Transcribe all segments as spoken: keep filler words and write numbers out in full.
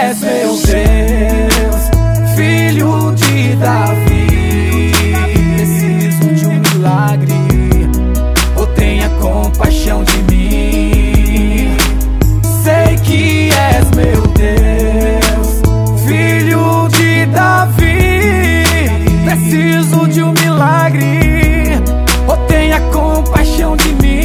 és meu Deus, filho de Davi. Preciso de um milagre, ou tenha compaixão de mim. Sei que és meu Deus, filho de Davi. Preciso de um milagre, ou tenha compaixão de mim.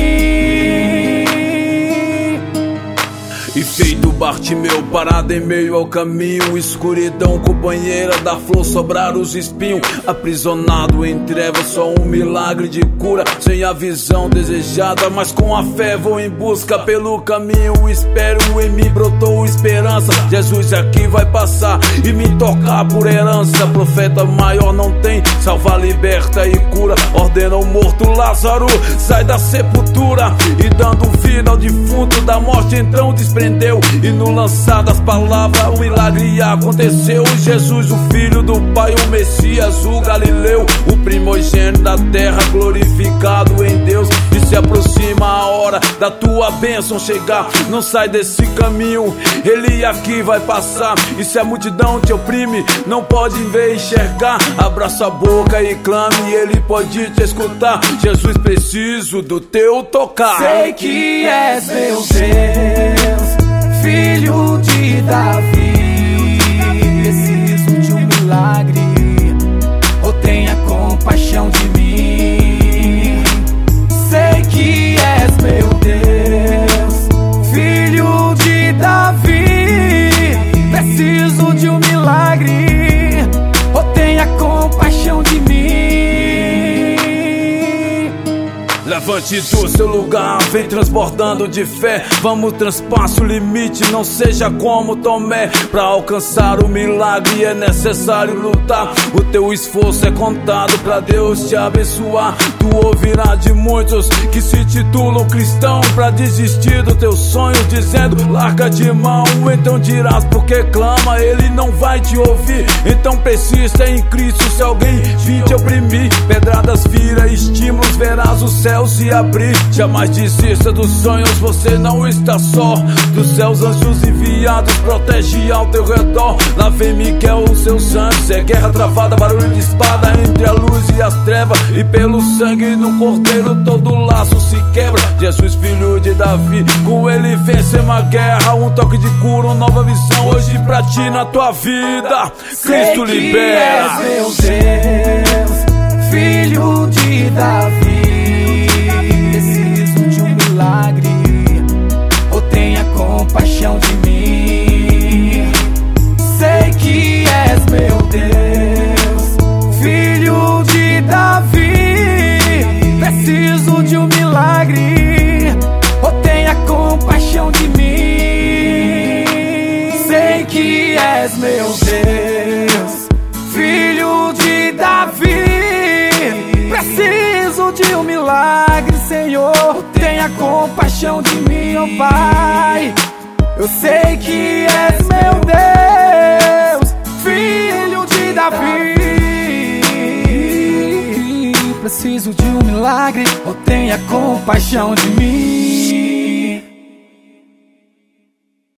E feito Bartimeu, parado em meio ao caminho, escuridão, companheira da flor, sobrar os espinhos. Aprisionado em trevas, só um milagre de cura. Sem a visão desejada, mas com a fé vou em busca. Pelo caminho espero, em mim brotou esperança. Jesus aqui vai passar e me tocar por herança. Profeta maior não tem, salva, liberta e cura. Ordena o morto Lázaro, sai da sepultura. E dando vida ao defunto, da morte então desprendeu. E no lançar das palavras o milagre aconteceu. Jesus, o filho do Pai, o Messias, o Galileu, o primogênito da terra, glorificado em Deus. E se aproxima a hora da tua bênção chegar. Não sai desse caminho, ele aqui vai passar. E se a multidão te oprime, não pode ver enxergar. Abra sua boca e clame, ele pode te escutar. Jesus, preciso do teu tocar. Sei que és meu Deus, filho de Davi. Preciso de um milagre, ou tenha compaixão de mim. Sei que és meu Deus, filho de Davi. Preciso de um milagre, ou tenha compaixão de mim. Levante do seu lugar, vem transbordando de fé. Vamos transpasse o limite, não seja como Tomé. Pra alcançar o milagre é necessário lutar. O teu esforço é contado pra Deus te abençoar. Tu ouvirás de muitos que se titulam cristão, pra desistir do teu sonho, dizendo larga de mão. Então dirás porque clama, ele não vai te ouvir. Então persista em Cristo, se alguém vir te oprimir. Pedradas vira estímulos, verás o céu se abrir. Jamais desista dos sonhos, você não está só. Dos céus anjos enviados protege ao teu redor. Lá vem Miguel, os seus anjos. É guerra travada, barulho de espada entre a luz e as trevas. E pelo sangue do cordeiro todo laço se quebra. Jesus, filho de Davi, com ele vence uma guerra. Um toque de cura, uma nova visão hoje pra ti na tua vida. Cristo libera. Sei que és meu Deus, filho de Davi. Preciso de um milagre, ou tenha compaixão de mim. Sei que és meu Deus, filho de Davi. Preciso de um milagre, ou tenha compaixão de mim. Sei que és meu Deus, filho de Davi. Preciso de um milagre, Senhor, tenha compaixão de mim, ó Pai. Eu sei que és meu Deus, filho de Davi. Preciso de um milagre, ou tenha compaixão de mim.